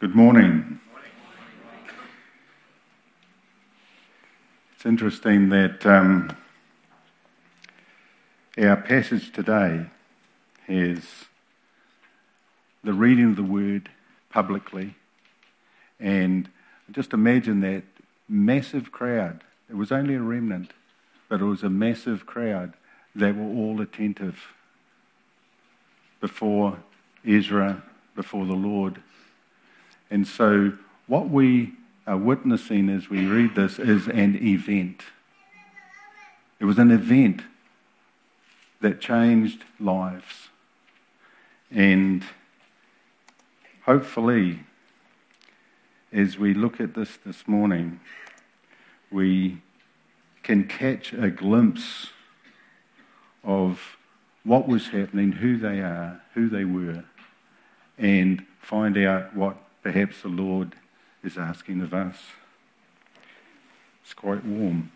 Good morning. It's interesting that our passage today has the reading of the word publicly, and just imagine that massive crowd. It was only a remnant, but it was a massive crowd that were all attentive before Ezra, before the Lord. And so what we are witnessing as we read this is an event. It was an event that changed lives. And hopefully, as we look at this morning, we can catch a glimpse of what was happening, who they are, who they were, and find out what perhaps the Lord is asking of us. It's quite warm.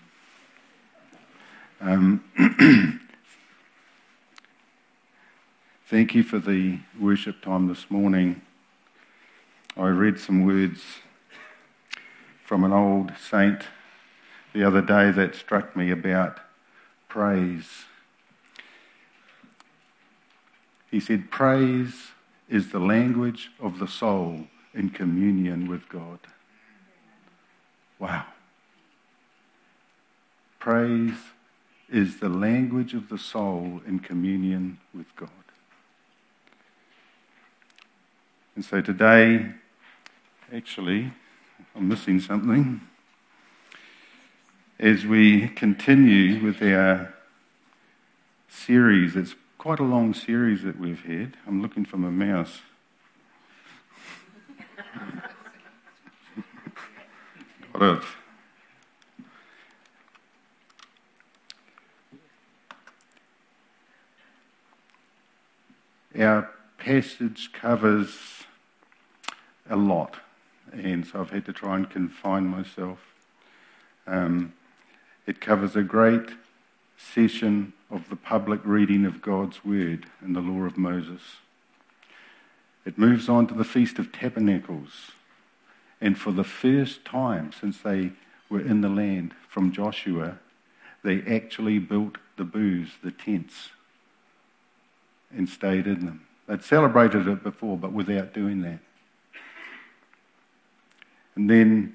Thank you for the worship time this morning. I read some words from an old saint the other day that struck me about praise. He said, "Praise is the language of the soul in communion with God." Wow. Praise is the language of the soul in communion with God. And so today, actually, I'm missing something. As we continue with our series, it's quite a long series that we've had. I'm looking for my mouse. Got it. Our passage covers a lot, and so I've had to try and confine myself. It covers a great session of the public reading of God's Word in the Law of Moses. It moves on to the Feast of Tabernacles, and for the first time since they were in the land from Joshua, they actually built the booths, the tents, and stayed in them. They'd celebrated it before, but without doing that. And then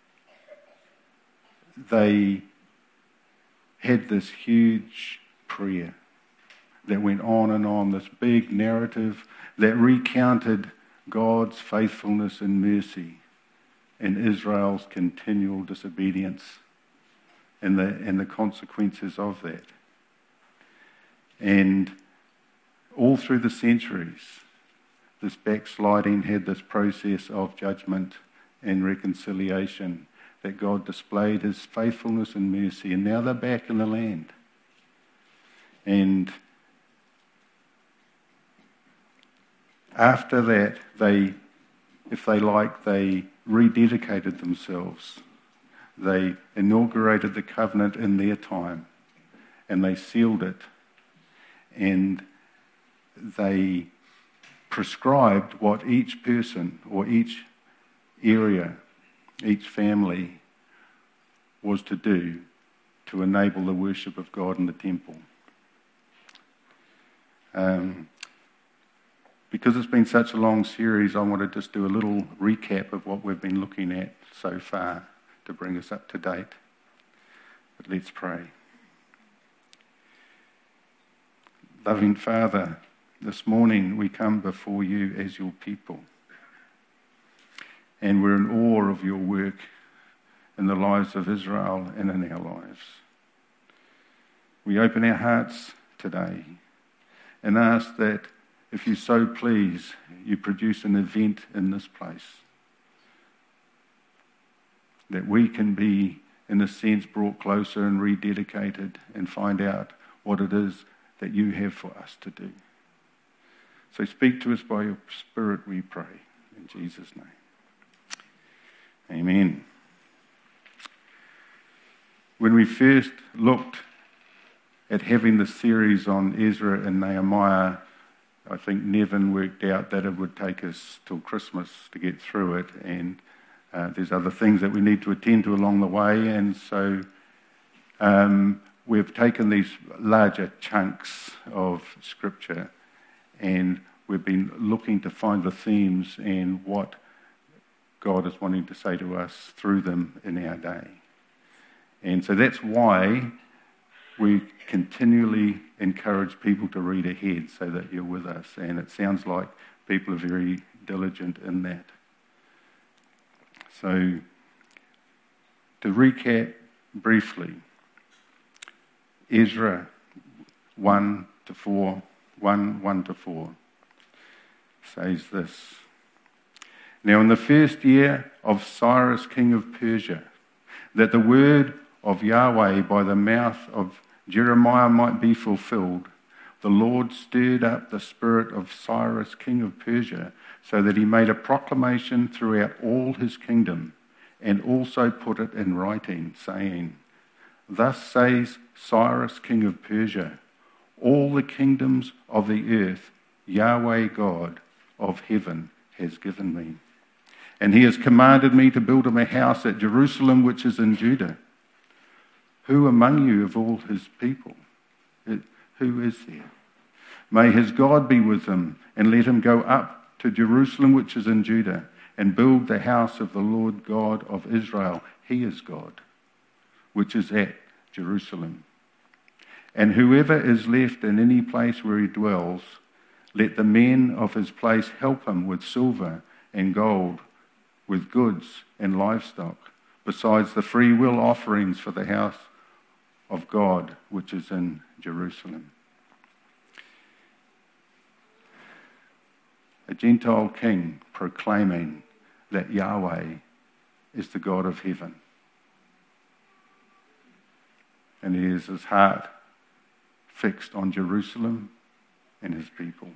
they had this huge prayer that went on, this big narrative that recounted God's faithfulness and mercy and Israel's continual disobedience and the consequences of that. And all through the centuries, this backsliding had this process of judgment and reconciliation, that God displayed his faithfulness and mercy, and now they're back in the land. And after that, they rededicated themselves. They inaugurated the covenant in their time, and they sealed it, and they prescribed what each person or each area, each family was to do to enable the worship of God in the temple. Because it's been such a long series, I want to just do a little recap of what we've been looking at so far to bring us up to date. But let's pray. Loving Father, this morning we come before you as your people. And we're in awe of your work in the lives of Israel and in our lives. We open our hearts today and ask that if you so please, you produce an event in this place. That we can be, in a sense, brought closer and rededicated and find out what it is that you have for us to do. So speak to us by your Spirit, we pray. In Jesus' name. Amen. When we first looked at having the series on Ezra and Nehemiah, I think Nevin worked out that it would take us till Christmas to get through it, and there's other things that we need to attend to along the way, and so we've taken these larger chunks of Scripture and we've been looking to find the themes and what God is wanting to say to us through them in our day. And so that's why we continually encourage people to read ahead so that you're with us. And it sounds like people are very diligent in that. So to recap briefly, Ezra 1 to 4 says this. Now in the first year of Cyrus king of Persia, that the word of Yahweh by the mouth of Jeremiah might be fulfilled, the Lord stirred up the spirit of Cyrus king of Persia, so that he made a proclamation throughout all his kingdom, and also put it in writing, saying, Thus says Cyrus king of Persia, all the kingdoms of the earth Yahweh God of heaven has given me. And he has commanded me to build him a house at Jerusalem, which is in Judah. Who among you of all his people? Who is there? May his God be with him, and let him go up to Jerusalem, which is in Judah, and build the house of the Lord God of Israel. He is God, which is at Jerusalem. And whoever is left in any place where he dwells, let the men of his place help him with silver and gold, with goods and livestock, besides the free will offerings for the house of God, which is in Jerusalem. A Gentile king proclaiming that Yahweh is the God of heaven. And he has his heart fixed on Jerusalem and his people.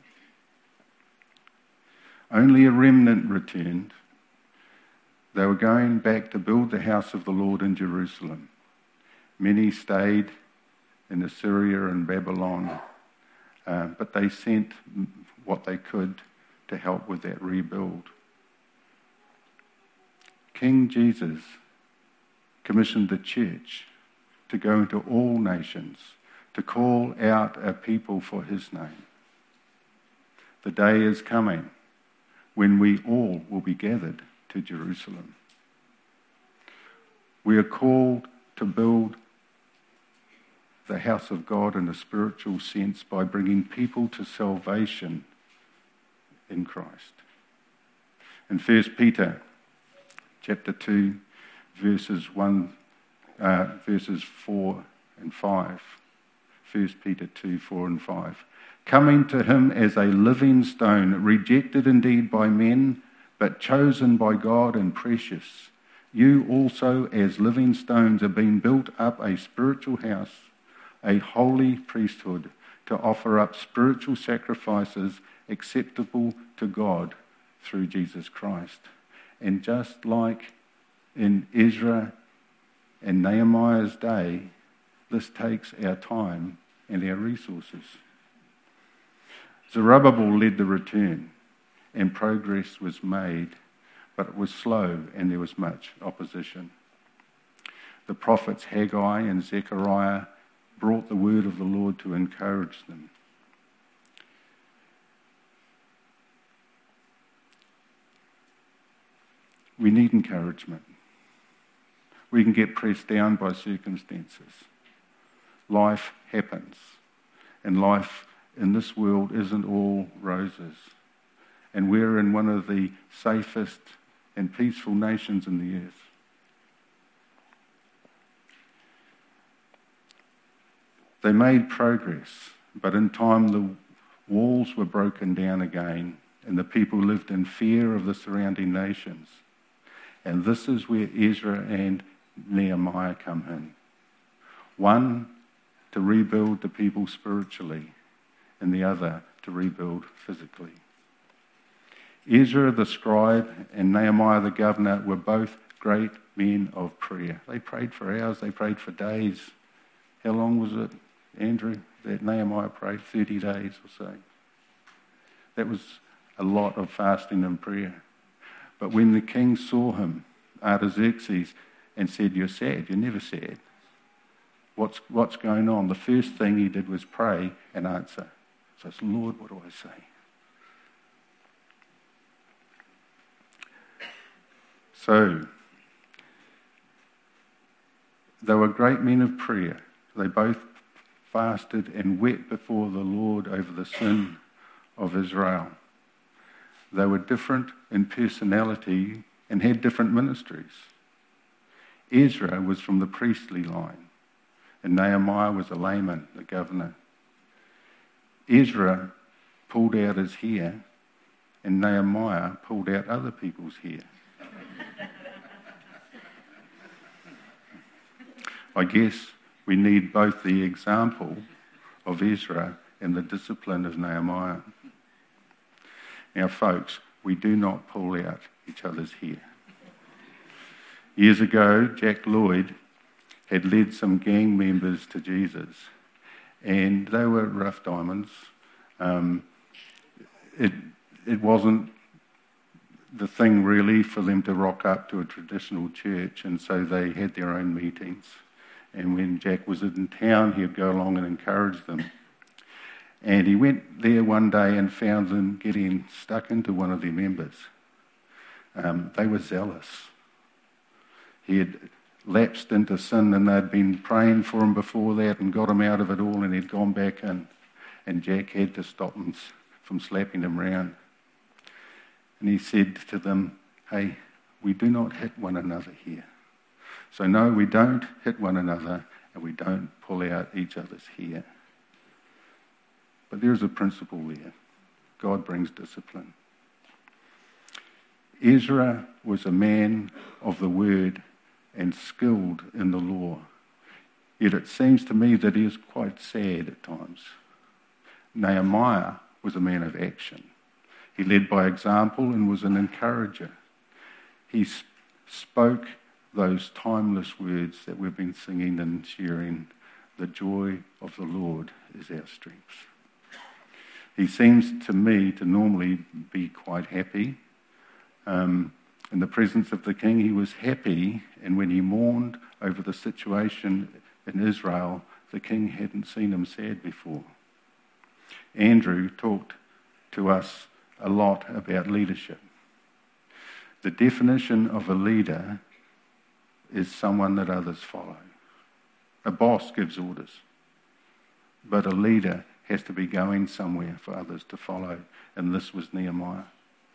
Only a remnant returned. They were going back to build the house of the Lord in Jerusalem. Many stayed in Assyria and Babylon, but they sent what they could to help with that rebuild. King Jesus commissioned the church to go into all nations, to call out a people for his name. The day is coming when we all will be gathered to Jerusalem. We are called to build the house of God in a spiritual sense by bringing people to salvation in Christ. In 1 Peter chapter 2, verses 4 and 5. 1 Peter 2, 4 and 5. Coming to him as a living stone, rejected indeed by men, but chosen by God and precious. You also, as living stones, are being built up a spiritual house, a holy priesthood, to offer up spiritual sacrifices acceptable to God through Jesus Christ. And just like in Ezra and Nehemiah's day, this takes our time and our resources. Zerubbabel led the return, and progress was made, but it was slow and there was much opposition. The prophets Haggai and Zechariah brought the word of the Lord to encourage them. We need encouragement. We can get pressed down by circumstances. Life happens, and life in this world isn't all roses. And we're in one of the safest and peaceful nations in the earth. They made progress, but in time the walls were broken down again, and the people lived in fear of the surrounding nations. And this is where Ezra and Nehemiah come in. One, to rebuild the people spiritually, and the other to rebuild physically. Ezra the scribe and Nehemiah the governor were both great men of prayer. They prayed for hours, they prayed for days. How long was it, Andrew, that Nehemiah prayed? 30 days or so. That was a lot of fasting and prayer. But when the king saw him, Artaxerxes, and said, "You're sad, you're never sad. What's going on?" The first thing he did was pray and answer. So it's, "Lord, what do I say?" So, they were great men of prayer. They both fasted and wept before the Lord over the sin of Israel. They were different in personality and had different ministries. Ezra was from the priestly line, and Nehemiah was a layman, the governor. Ezra pulled out his hair, and Nehemiah pulled out other people's hair. I guess we need both the example of Ezra and the discipline of Nehemiah. Now, folks, we do not pull out each other's hair. Years ago, Jack Lloyd had led some gang members to Jesus, and they were rough diamonds. It wasn't the thing really for them to rock up to a traditional church, and so they had their own meetings. And when Jack was in town, he'd go along and encourage them. And he went there one day and found them getting stuck into one of their members. They were zealous. He had lapsed into sin, and they'd been praying for him before that and got him out of it all, and he'd gone back in. And Jack had to stop him from slapping him round. And he said to them, "Hey, we do not hit one another here. So no, we don't hit one another, and we don't pull out each other's hair." But there is a principle there. God brings discipline. Ezra was a man of the word and skilled in the law. Yet it seems to me that he is quite sad at times. Nehemiah was a man of action. He led by example and was an encourager. He spoke those timeless words that we've been singing and sharing. The joy of the Lord is our strength. He seems to me to normally be quite happy. In the presence of the king, he was happy, and when he mourned over the situation in Israel, the king hadn't seen him sad before. Andrew talked to us a lot about leadership. The definition of a leader is someone that others follow. A boss gives orders, but a leader has to be going somewhere for others to follow, and this was Nehemiah.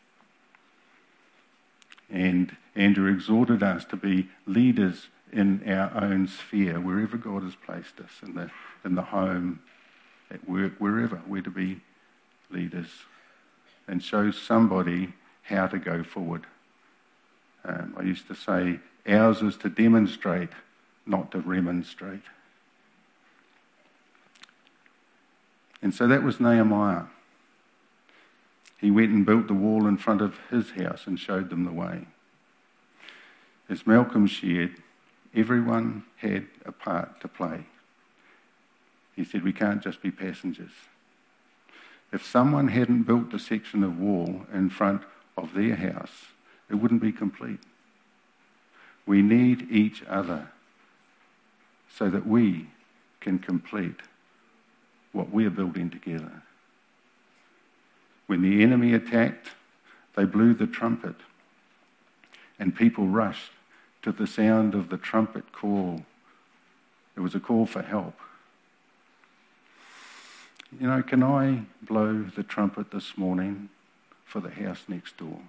And Andrew exhorted us to be leaders in our own sphere, wherever God has placed us, in the home, at work, wherever. We're to be leaders and show somebody how to go forward. I used to say, ours is to demonstrate, not to remonstrate. And so that was Nehemiah. He went and built the wall in front of his house and showed them the way. As Malcolm shared, everyone had a part to play. He said, we can't just be passengers. If someone hadn't built a section of wall in front of their house, it wouldn't be complete. We need each other so that we can complete what we're building together. When the enemy attacked, they blew the trumpet, and people rushed to the sound of the trumpet call. It was a call for help. You know, can I blow the trumpet this morning for the house next door?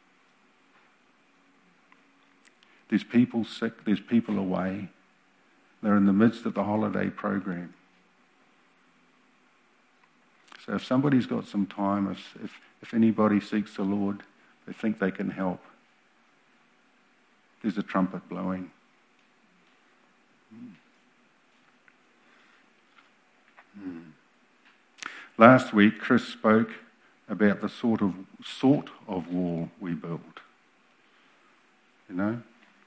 There's people sick, there's people away. They're in the midst of the holiday program. So if somebody's got some time, if anybody seeks the Lord, they think they can help, there's a trumpet blowing. Last week, Chris spoke about the sort of wall we build. You know?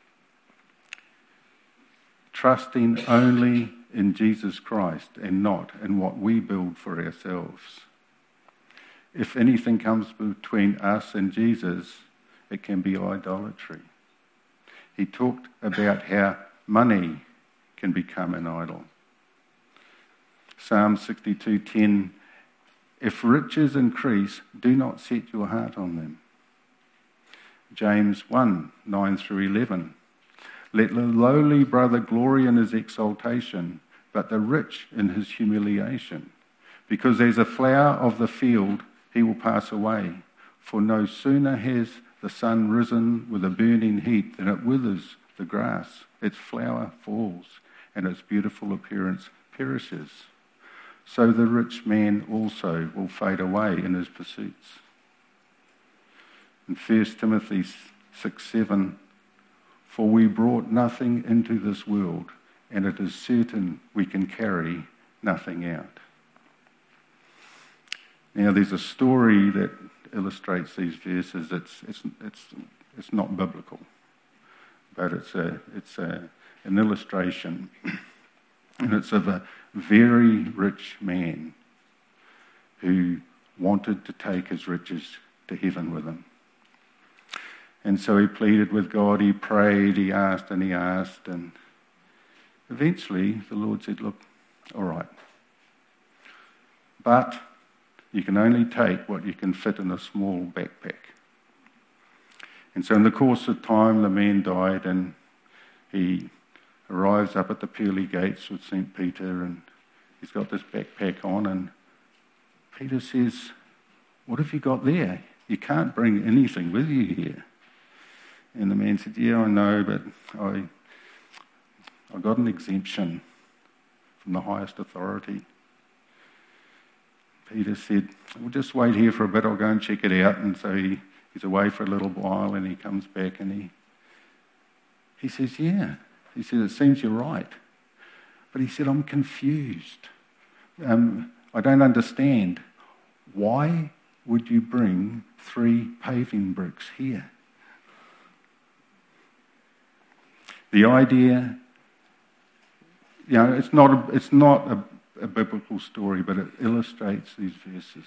Trusting only in Jesus Christ and not in what we build for ourselves. if anything comes between us and Jesus, it can be idolatry. He talked about how money can become an idol. Psalm 62:10, if riches increase, do not set your heart on them. James 1:9-11, let the lowly brother glory in his exaltation, but the rich in his humiliation. Because as a flower of the field, he will pass away. For no sooner has the sun risen with a burning heat than it withers the grass, its flower falls, and its beautiful appearance perishes. So the rich man also will fade away in his pursuits. In 1 Timothy 6:7, for we brought nothing into this world, and it is certain we can carry nothing out. Now, there's a story that illustrates these verses. It's not biblical, but it's an illustration, and it's of a very rich man who wanted to take his riches to heaven with him. And so he pleaded with God, he prayed, he asked, and eventually the Lord said, look, all right, but you can only take what you can fit in a small backpack. And so in the course of time, the man died, and he arrives up at the pearly gates with St. Peter, and he's got this backpack on, and Peter says, what have you got there? You can't bring anything with you here. And the man said, yeah, I know, but I got an exemption from the highest authority. Peter said, we'll just wait here for a bit, I'll go and check it out. And so he's away for a little while, and he comes back, and he says, yeah. He said, it seems you're right. But he said, I'm confused. I don't understand. Why would you bring 3 paving bricks here? The idea, it's not a biblical story, but it illustrates these verses.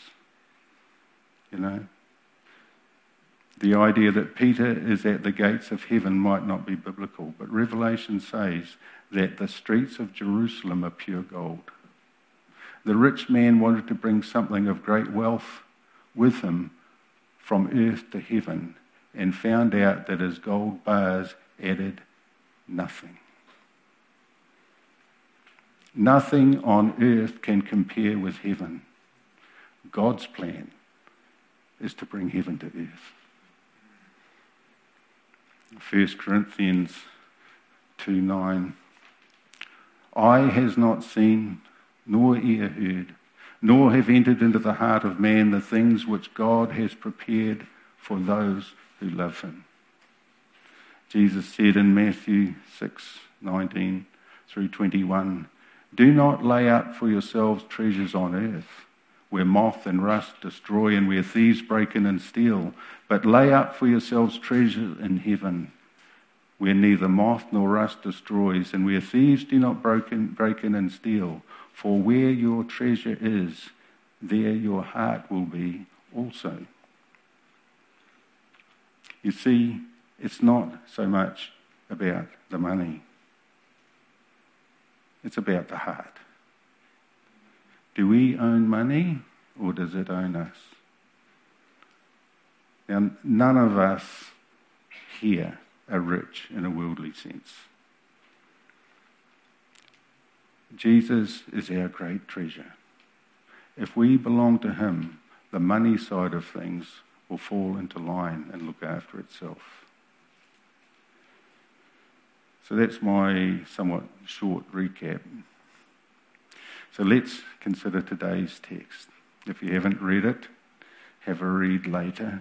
The idea that Peter is at the gates of heaven might not be biblical, but Revelation says that the streets of Jerusalem are pure gold. The rich man wanted to bring something of great wealth with him from earth to heaven, and found out that his gold bars added nothing. Nothing on earth can compare with heaven. God's plan is to bring heaven to earth. 1 Corinthians 2:9, eye has not seen, nor ear heard, nor have entered into the heart of man the things which God has prepared for those who love him. Jesus said in Matthew 6:19-21, do not lay up for yourselves treasures on earth, where moth and rust destroy and where thieves break in and steal, but lay up for yourselves treasures in heaven, where neither moth nor rust destroys, and where thieves do not break in and steal. For where your treasure is, there your heart will be also. You see, it's not so much about the money. It's about the heart. Do we own money, or does it own us? Now, none of us here are rich in a worldly sense. Jesus is our great treasure. If we belong to him, the money side of things will fall into line and look after itself. So that's my somewhat short recap. So let's consider today's text. If you haven't read it, have a read later.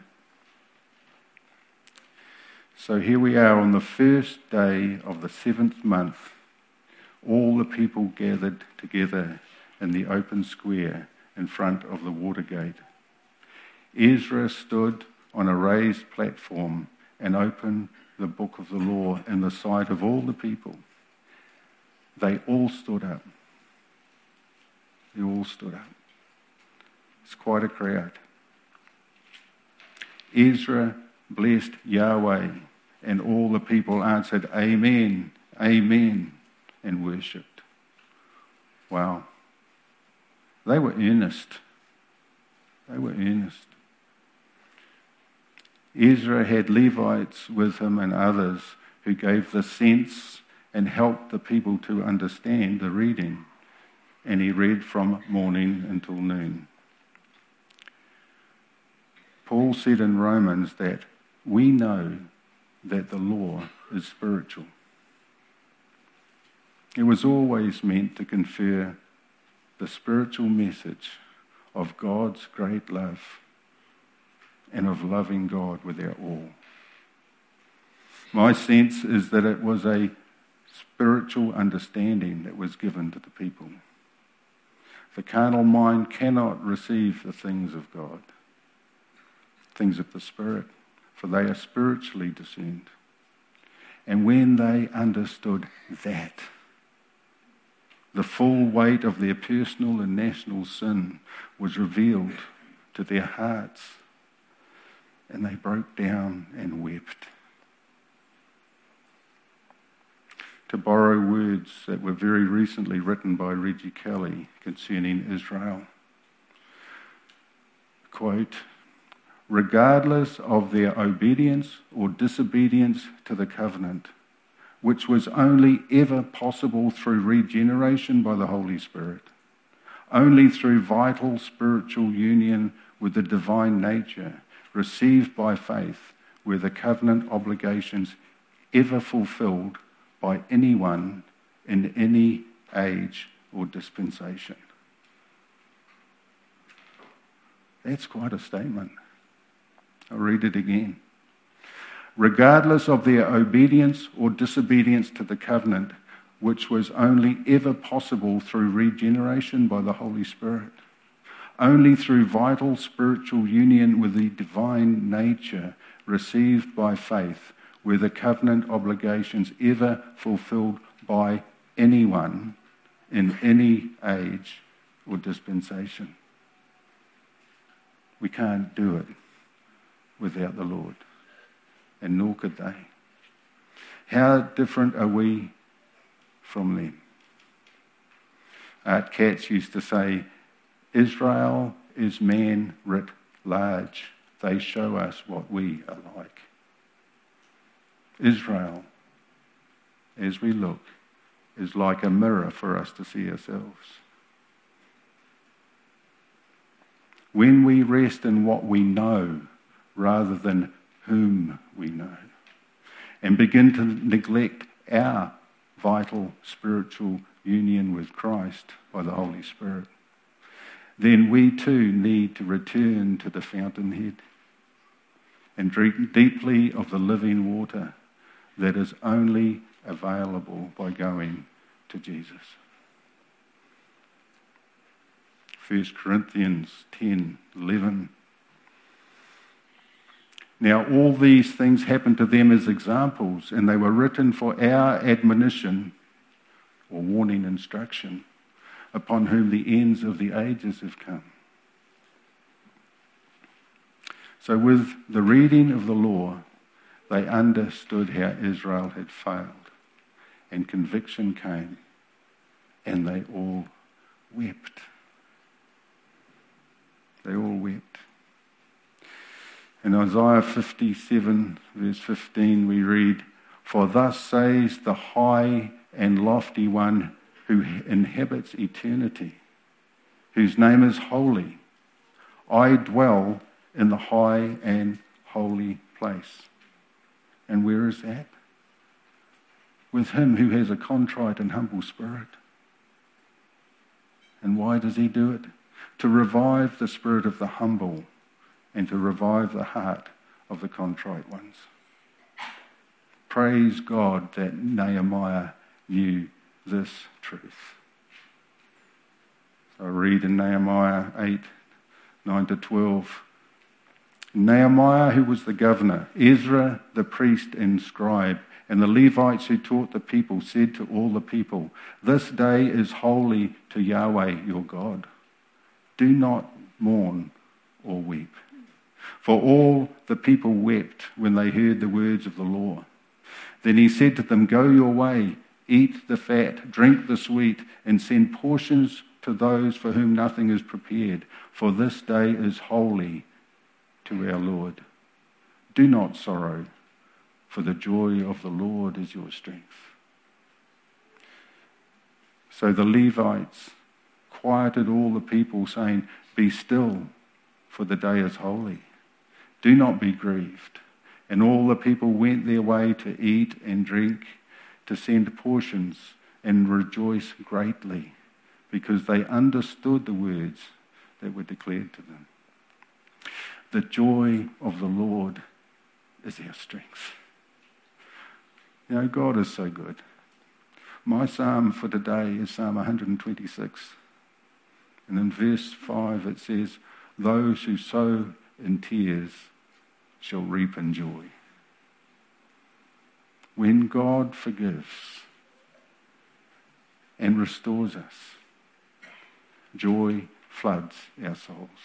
So here we are on the first day of the 7th month. All the people gathered together in the open square in front of the water gate. Ezra stood on a raised platform and opened the book of the law in the sight of all the people. They all stood up. They all stood up. It's quite a crowd. Ezra blessed Yahweh, and all the people answered, Amen, Amen, and worshipped. Wow. They were earnest. They were earnest. Ezra had Levites with him and others who gave the sense and helped the people to understand the reading. And he read from morning until noon. Paul said in Romans that we know that the law is spiritual. It was always meant to confer the spiritual message of God's great love and of loving God with our all. My sense is that it was a spiritual understanding that was given to the people. The carnal mind cannot receive the things of God, things of the Spirit, for they are spiritually discerned. And when they understood that, the full weight of their personal and national sin was revealed to their hearts, and they broke down and wept. To borrow words that were very recently written by Reggie Kelly concerning Israel, quote, regardless of their obedience or disobedience to the covenant, which was only ever possible through regeneration by the Holy Spirit, only through vital spiritual union with the divine nature received by faith, were the covenant obligations ever fulfilled by anyone in any age or dispensation. That's quite a statement. I'll read it again. Regardless of their obedience or disobedience to the covenant, which was only ever possible through regeneration by the Holy Spirit, only through vital spiritual union with the divine nature received by faith, were the covenant obligations ever fulfilled by anyone in any age or dispensation. We can't do it without the Lord, and nor could they. How different are we from them? Art Katz used to say, Israel is man writ large. They show us what we are like. Israel, as we look, is like a mirror for us to see ourselves. When we rest in what we know rather than whom we know, and begin to neglect our vital spiritual union with Christ by the Holy Spirit, then we too need to return to the fountainhead and drink deeply of the living water that is only available by going to Jesus. 1 Corinthians 10:11. Now all these things happened to them as examples, and they were written for our admonition or warning, instruction, upon whom the ends of the ages have come. So with the reading of the law, they understood how Israel had failed, and conviction came, and they all wept. They all wept. In Isaiah 57, verse 15, we read, For thus says the high and lofty one who inhabits eternity, whose name is holy. I dwell in the high and holy place. And where is that? With him who has a contrite and humble spirit. And why does he do it? To revive the spirit of the humble and to revive the heart of the contrite ones. Praise God that Nehemiah knew this truth. So I read in Nehemiah 8, 9-12. Nehemiah, who was the governor, Ezra, the priest and scribe, and the Levites who taught the people, said to all the people, This day is holy to Yahweh your God. Do not mourn or weep. For all the people wept when they heard the words of the law. Then he said to them, "Go your way, eat the fat, drink the sweet, and send portions to those for whom nothing is prepared, for this day is holy to our Lord. Do not sorrow, for the joy of the Lord is your strength." So the Levites quieted all the people, saying, "Be still, for the day is holy. Do not be grieved." And all the people went their way to eat and drink, to send portions and rejoice greatly, because they understood the words that were declared to them. The joy of the Lord is our strength. You know, God is so good. My psalm for today is Psalm 126. And in verse 5 it says, "Those who sow in tears shall reap in joy." When God forgives and restores us, joy floods our souls.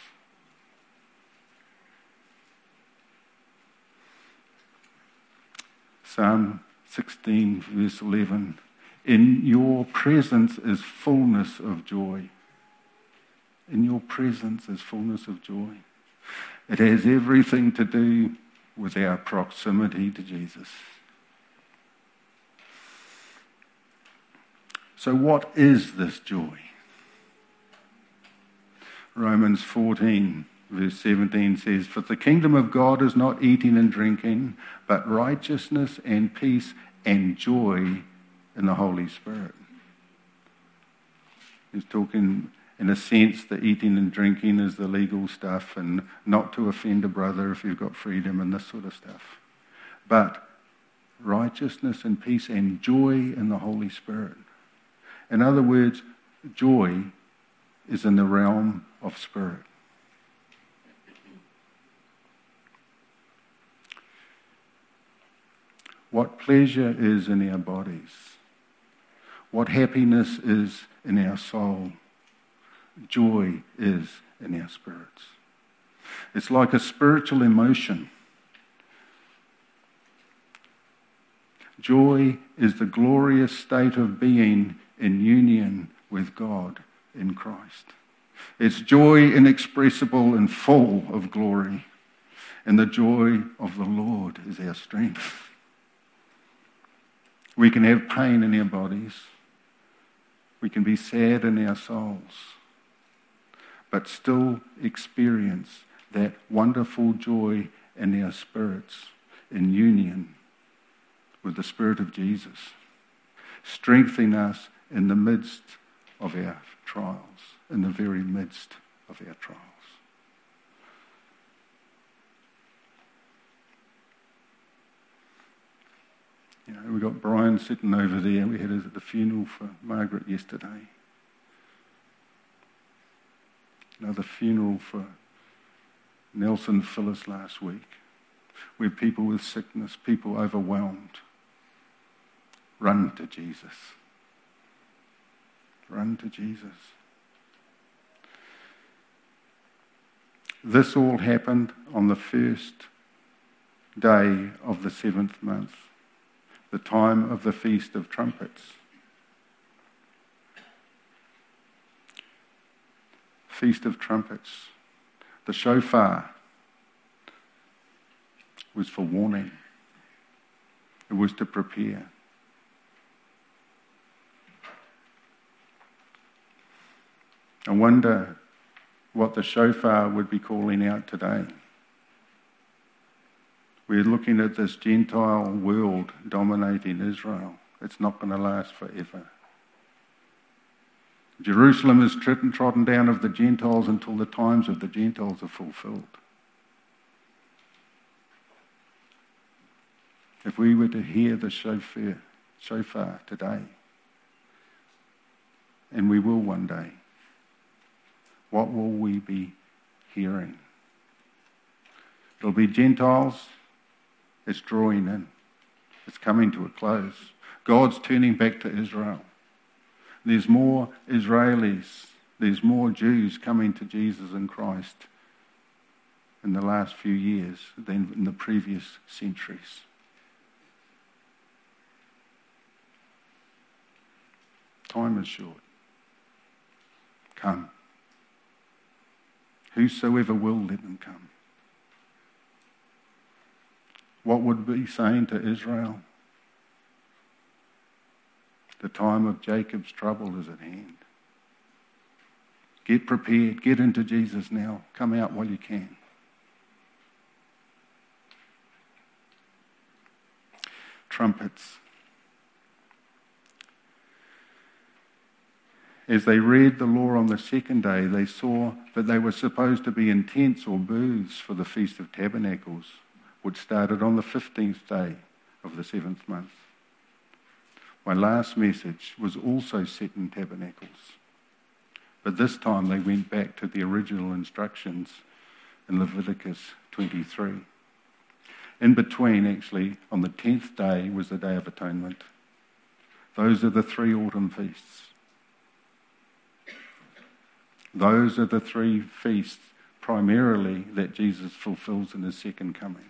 Psalm 16, verse 11. "In your presence is fullness of joy." In your presence is fullness of joy. It has everything to do with our proximity to Jesus. So what is this joy? Romans 14, verse 17 says, "For the kingdom of God is not eating and drinking, but righteousness and peace and joy in the Holy Spirit." He's talking, in a sense, the eating and drinking is the legal stuff and not to offend a brother if you've got freedom and this sort of stuff. But righteousness and peace and joy in the Holy Spirit. In other words, joy is in the realm of spirit. What pleasure is in our bodies, what happiness is in our soul, joy is in our spirits. It's like a spiritual emotion. Joy is the glorious state of being in union with God in Christ. It's joy inexpressible and full of glory. And the joy of the Lord is our strength. We can have pain in our bodies. We can be sad in our souls, but still experience that wonderful joy in our spirits in union with the Spirit of Jesus, strengthening us in the midst of our trials, in the very midst of our trials. You know, we got Brian sitting over there. We had us at the funeral for Margaret yesterday. Another funeral for Nelson Phyllis last week, where people with sickness, people overwhelmed, run to Jesus. Run to Jesus. This all happened on the first day of the 7th month, the time of the Feast of Trumpets. Feast of Trumpets. The shofar was for warning. It was to prepare. I wonder what the shofar would be calling out today. We're looking at this Gentile world dominating Israel. It's not going to last forever. Jerusalem is trodden down of the Gentiles until the times of the Gentiles are fulfilled. If we were to hear the shofar today, and we will one day, what will we be hearing? It'll be Gentiles. It's drawing in. It's coming to a close. God's turning back to Israel. There's more Israelis. There's more Jews coming to Jesus in Christ in the last few years than in the previous centuries. Time is short. Come. Whosoever will, let them come. What would be saying to Israel? The time of Jacob's trouble is at hand. Get prepared. Get into Jesus now. Come out while you can. Trumpets. As they read the law on the second day, they saw that they were supposed to be in tents or booths for the Feast of Tabernacles, which started on the 15th day of the 7th month. My last message was also set in tabernacles, but this time they went back to the original instructions in Leviticus 23. In between, actually, on the 10th day was the Day of Atonement. Those are the three autumn feasts. Those are the three feasts primarily that Jesus fulfills in his second coming.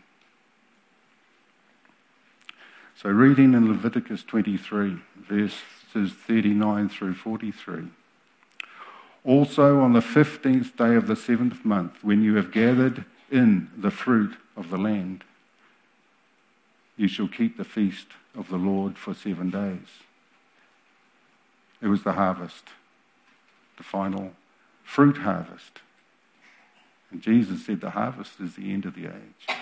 So reading in Leviticus 23, verses 39 through 43. Also on the 15th day of the 7th month, when you have gathered in the fruit of the land, you shall keep the feast of the Lord for 7 days. It was the harvest, the final fruit harvest. And Jesus said the harvest is the end of the age.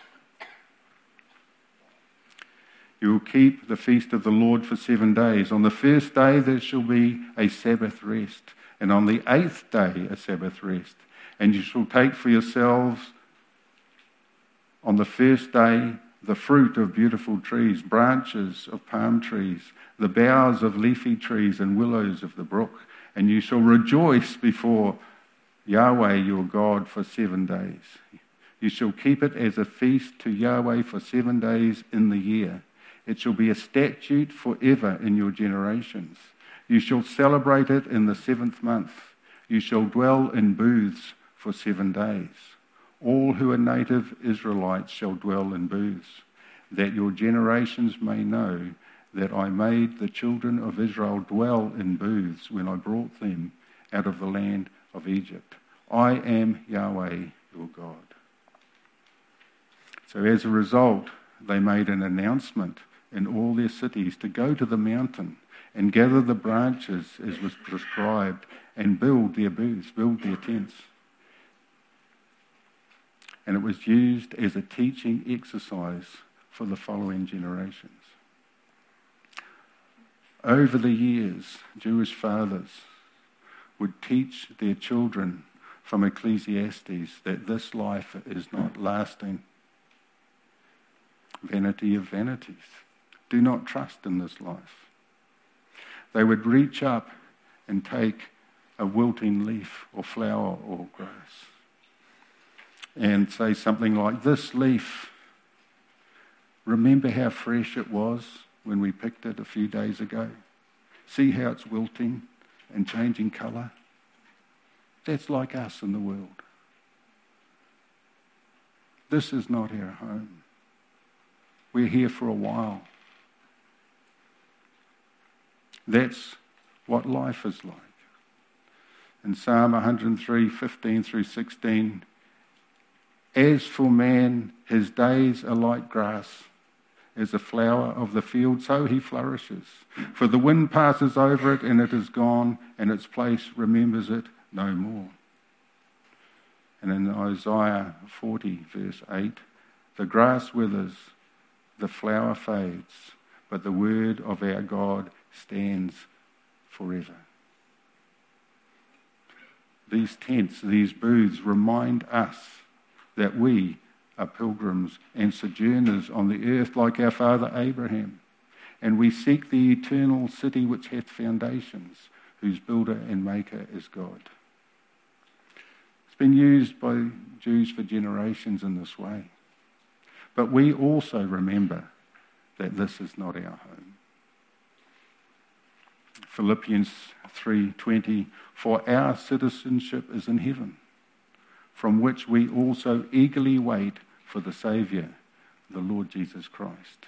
You will keep the feast of the Lord for 7 days. On the first day there shall be a Sabbath rest, and on the 8th day a Sabbath rest. And you shall take for yourselves on the first day the fruit of beautiful trees, branches of palm trees, the boughs of leafy trees and willows of the brook. And you shall rejoice before Yahweh your God for 7 days. You shall keep it as a feast to Yahweh for 7 days in the year. It shall be a statute forever in your generations. You shall celebrate it in the 7th month. You shall dwell in booths for 7 days. All who are native Israelites shall dwell in booths, that your generations may know that I made the children of Israel dwell in booths when I brought them out of the land of Egypt. I am Yahweh, your God. So as a result, they made an announcement in all their cities to go to the mountain and gather the branches as was prescribed and build their booths, build their tents. And it was used as a teaching exercise for the following generations. Over the years, Jewish fathers would teach their children from Ecclesiastes that this life is not lasting. Vanity of vanities. Do not trust in this life. They would reach up and take a wilting leaf or flower or grass and say something like, this leaf, remember how fresh it was when we picked it a few days ago? See how it's wilting and changing colour? That's like us in the world. This is not our home. We're here for a while. That's what life is like. In Psalm 103, 15 through 16, as for man, his days are like grass. As a flower of the field, so he flourishes. For the wind passes over it, and it is gone, and its place remembers it no more. And in Isaiah 40, verse 8, the grass withers, the flower fades, but the word of our God stands forever. These tents, these booths remind us that we are pilgrims and sojourners on the earth like our father Abraham, and we seek the eternal city which hath foundations, whose builder and maker is God. It's been used by Jews for generations in this way. But we also remember that this is not our home. Philippians 3:20, for our citizenship is in heaven, from which we also eagerly wait for the Saviour, the Lord Jesus Christ.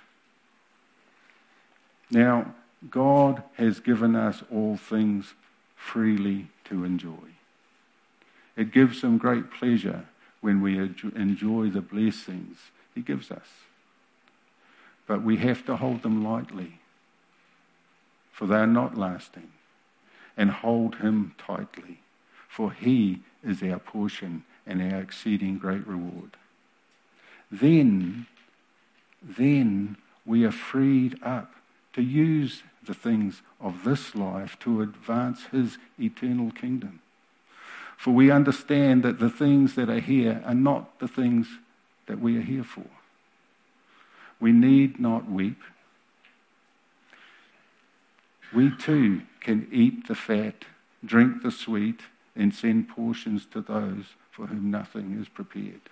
Now, God has given us all things freely to enjoy. It gives him great pleasure when we enjoy the blessings he gives us. But we have to hold them lightly, for they are not lasting, and hold him tightly, for he is our portion and our exceeding great reward. Then we are freed up to use the things of this life to advance his eternal kingdom. For we understand that the things that are here are not the things that we are here for. We need not weep. We too can eat the fat, drink the sweet, and send portions to those for whom nothing is prepared.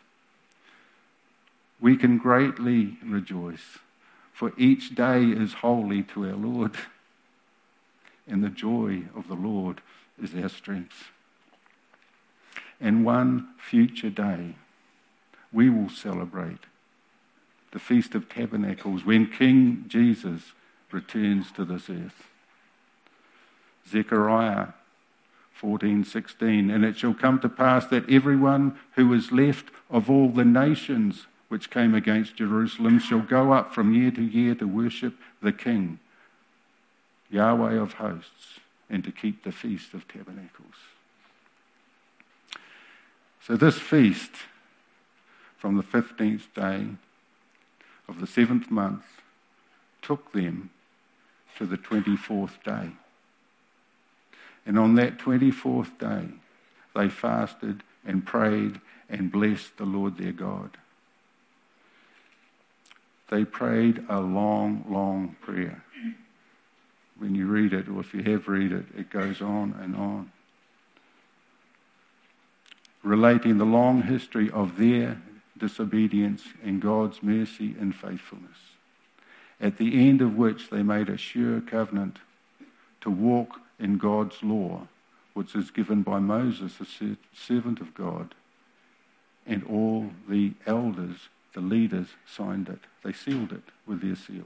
We can greatly rejoice, for each day is holy to our Lord, and the joy of the Lord is our strength. And one future day, we will celebrate the Feast of Tabernacles when King Jesus returns to this earth. Zechariah 14:16, and it shall come to pass that everyone who is left of all the nations which came against Jerusalem shall go up from year to year to worship the King, Yahweh of hosts, and to keep the Feast of Tabernacles. So this feast, from the 15th day of the 7th month, took them to the 24th day. And on that 24th day, they fasted and prayed and blessed the Lord their God. They prayed a long, long prayer. When you read it, or if you have read it, it goes on and on, relating the long history of their disobedience and God's mercy and faithfulness, at the end of which they made a sure covenant to walk in God's law, which is given by Moses, a servant of God, and all the elders, the leaders, signed it. They sealed it with their seal.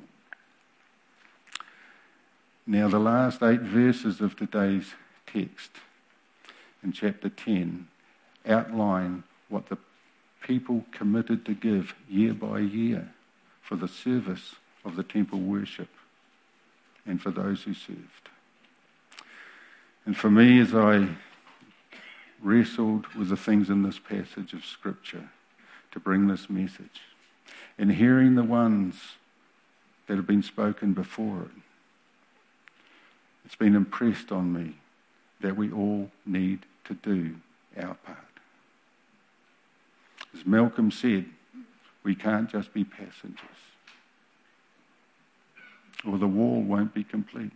Now the last 8 verses of today's text in chapter 10 outline what the people committed to give year by year for the service of the temple worship and for those who served. And for me, as I wrestled with the things in this passage of Scripture to bring this message, and hearing the ones that have been spoken before it, it's been impressed on me that we all need to do our part. As Malcolm said, we can't just be passengers, or the wall won't be complete.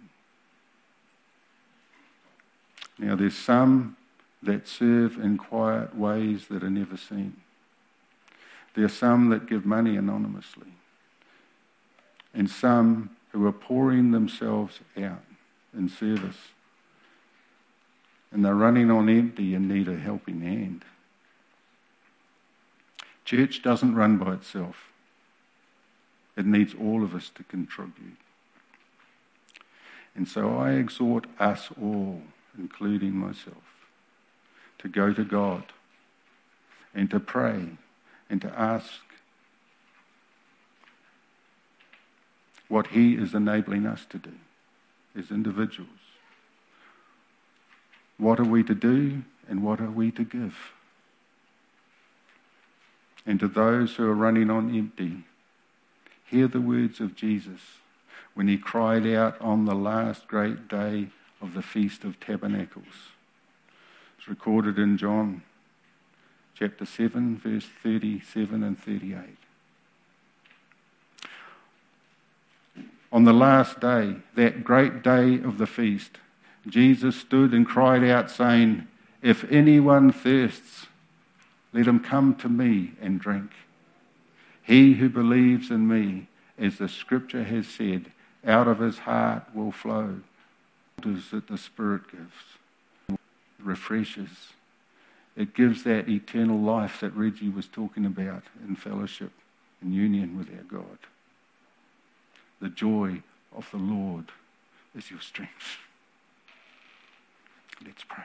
Now there's some that serve in quiet ways that are never seen. There are some that give money anonymously, and some who are pouring themselves out in service, and they're running on empty and need a helping hand. Church doesn't run by itself. It needs all of us to contribute. And so I exhort us all, including myself, to go to God and to pray and to ask what he is enabling us to do as individuals. What are we to do and what are we to give? And to those who are running on empty, hear the words of Jesus when he cried out on the last great day of the Feast of Tabernacles. It's recorded in John chapter 7, verse 37 and 38. On the last day, that great day of the feast, Jesus stood and cried out, saying, "If anyone thirsts, let him come to me and drink. He who believes in me, as the Scripture has said, out of his heart will flow waters that the Spirit gives, refreshes, It gives that eternal life that Reggie was talking about in fellowship and union with our God. The joy of the Lord is your strength. Let's pray.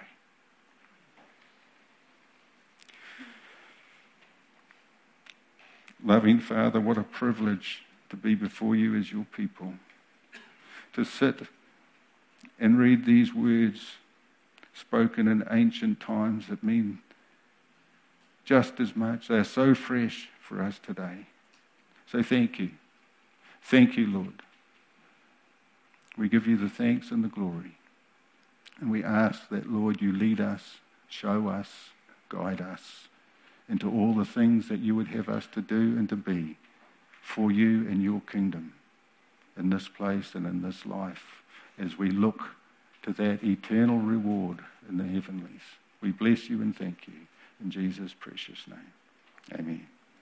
Loving Father, what a privilege to be before you as your people, to sit and read these words spoken in ancient times that mean just as much. They are so fresh for us today. So thank you. Thank you, Lord. We give you the thanks and the glory. And we ask that, Lord, you lead us, show us, guide us into all the things that you would have us to do and to be for you and your kingdom in this place and in this life as we look to that eternal reward in the heavenlies. We bless you and thank you in Jesus' precious name. Amen.